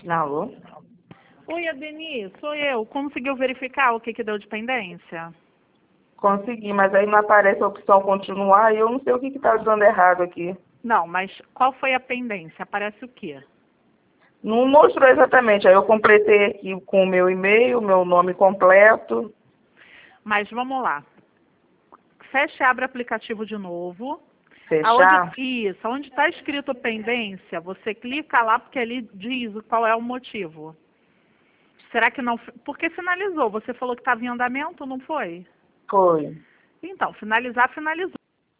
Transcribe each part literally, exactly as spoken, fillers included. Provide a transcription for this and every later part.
Alô? Oi, Adeni, sou eu. Conseguiu verificar o que, que deu de pendência? Consegui, mas aí não aparece a opção continuar e eu não sei o que está dando errado aqui. Não, mas qual foi a pendência? Aparece o quê? Não mostrou exatamente. Aí eu completei aqui com o meu e-mail, meu nome completo. Mas vamos lá. Fecha e abre o aplicativo de novo. Fechar? Aonde, isso, onde está escrito pendência, você clica lá porque ali diz qual é o motivo. Será que não... Porque finalizou. Você falou que estava em andamento, não foi? Foi. Então, finalizar, finalizou.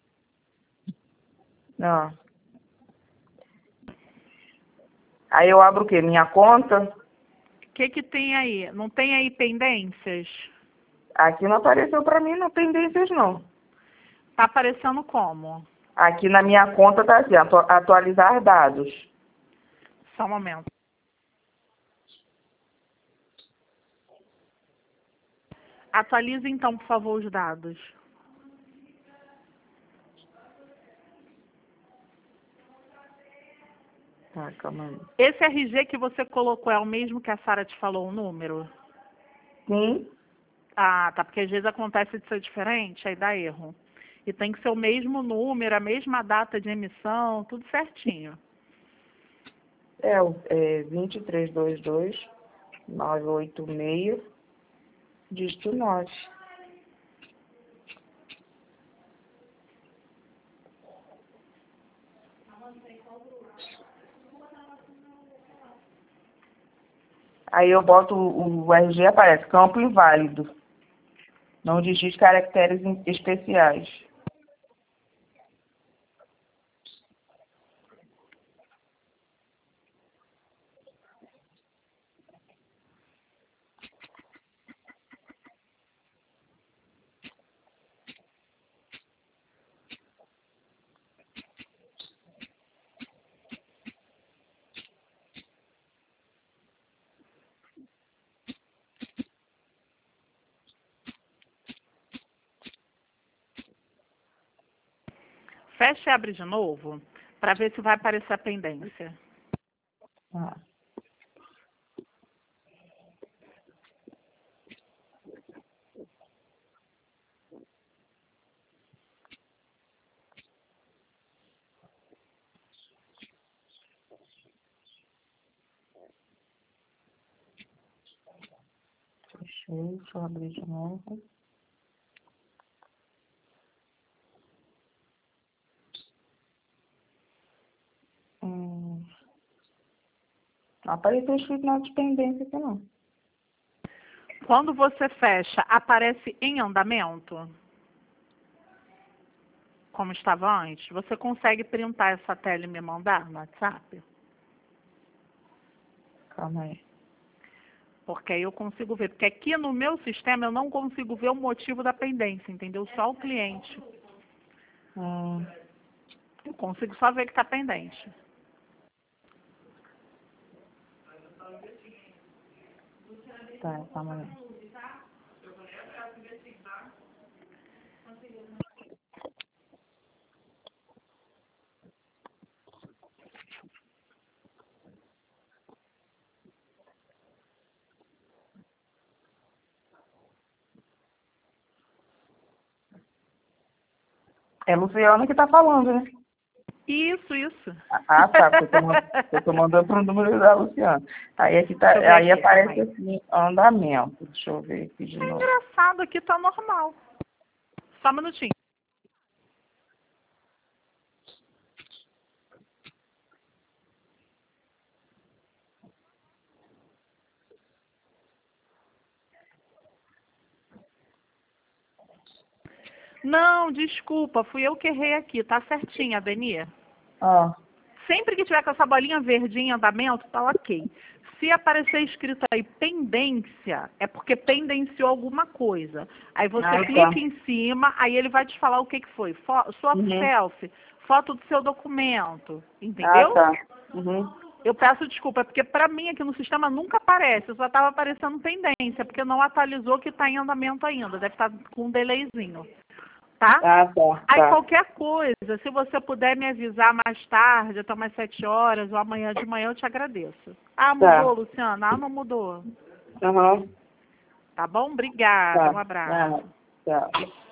Ah. Aí eu abro o quê? Minha conta? O que, que tem aí? Não tem aí pendências? Aqui não apareceu para mim, não pendências não. Está aparecendo como? Aqui na minha conta está assim, atu atualizar dados. Só um momento. Atualize então, por favor, os dados. Tá, calma aí. Esse R G que você colocou é o mesmo que a Sara te falou o número? Sim. Ah, tá, porque às vezes acontece de ser diferente, aí dá erro. E tem que ser o mesmo número, a mesma data de emissão, tudo certinho. É, o- é vinte e três vinte e dois, nove oito seis, dígito nove. Aí eu boto o, o R G, aparece campo inválido. Não digite caracteres em- especiais. Fecha e abre de novo, para ver se vai aparecer a pendência. Ah. Fechei, deixa eu abrir de novo. Hum. Não apareceu escrito nada de pendência aqui não. Quando você fecha, aparece em andamento? Como estava antes? Você consegue printar essa tela e me mandar no WhatsApp? Calma aí. Porque aí eu consigo ver. Porque aqui no meu sistema eu não consigo ver o motivo da pendência, entendeu? Só o cliente. Hum. Eu consigo só ver que está pendente. Tá, calma aí. É Luciana que tá falando, né? Isso, isso. Ah, tá. Eu tô, man- eu tô mandando pro número da Luciana. Aí aqui tá, Deixa eu ver aí aqui, calma aparece aí. assim, andamento. Deixa eu ver aqui de É novo. engraçado, aqui tá normal. Só um minutinho. Não, desculpa, fui eu que errei aqui. Tá certinho, Adeni. Ah, Sempre que tiver com essa bolinha verdinha em andamento, tá ok. Se aparecer escrito aí pendência, é porque pendenciou alguma coisa. Aí você ah, tá. clica em cima, aí ele vai te falar o que, que foi. Fo sua Uhum. selfie, foto do seu documento, Ah, entendeu? tá. Uhum. Eu peço desculpa, é porque para mim aqui no sistema nunca aparece, só estava aparecendo pendência, porque não atualizou que está em andamento ainda, deve estar com um delayzinho. tá? Ah, tá. Aí tá. qualquer coisa, se você puder me avisar mais tarde, até umas sete horas ou amanhã de manhã, eu te agradeço. Ah, mudou, Tá. Luciana? Ah, não mudou. Aham. Tá bom? Obrigada, Tá. um abraço. Ah, tá.